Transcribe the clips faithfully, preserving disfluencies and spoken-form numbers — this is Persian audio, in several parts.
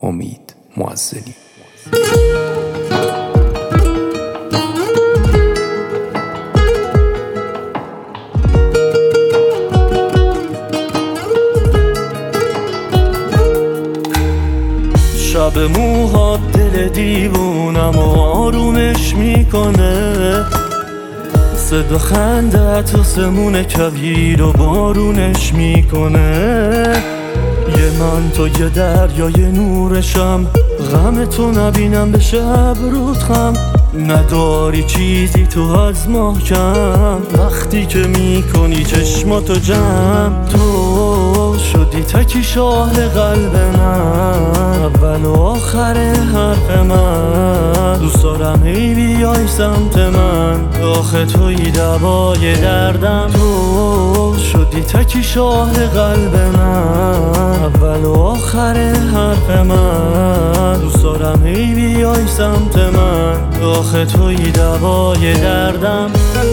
امید معزلی. شب موهات دل دیوونم و آرومش میکنه، صدا خندت آسمون کویر و بارونش میکنه. یه من تو یه دریای نورشم، غم تو نبینم به شب رود خم. نداری چیزی تو از ماه کم، وقتی که میکنی چشماتو جمع. تو شدی تکی شاه قلب من، اول و آخر حرف من. دوست دارم ای بیای سمت من، آخه توی دوای دردم. تو شدی تکی شاه قلب من، اول و آخر حرف من. دوست دارم ای بیای سمت من، آخه توی دوای دردم.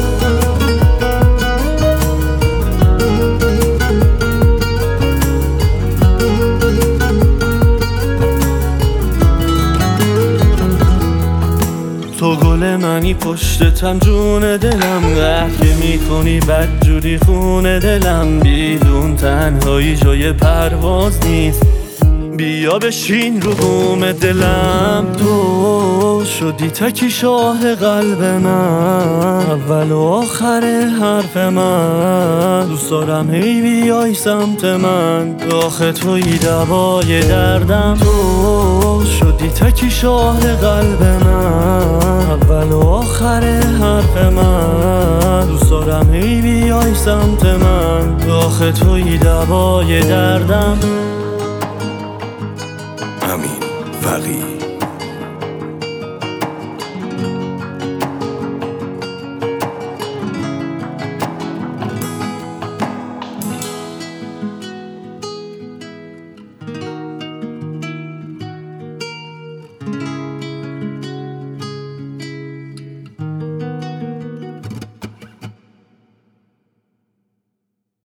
تو گل منی پشتتم جون دلم، قهر که میکنی بدجوری خون دلم. بیدون تنهایی جای پرواز نیست، بیا بشین رو بوم دلم. تو شدی تکی شاه قلب من، اول و آخر حرف من. دوست دارم ای بیای سمت من، آخه توی دوای دردم. تو شدی تکی شاه قلب من، اول و آخر حرف من. دوست دارم ای بیای سمت من، آخه توی دوای دردم. امین فقیه.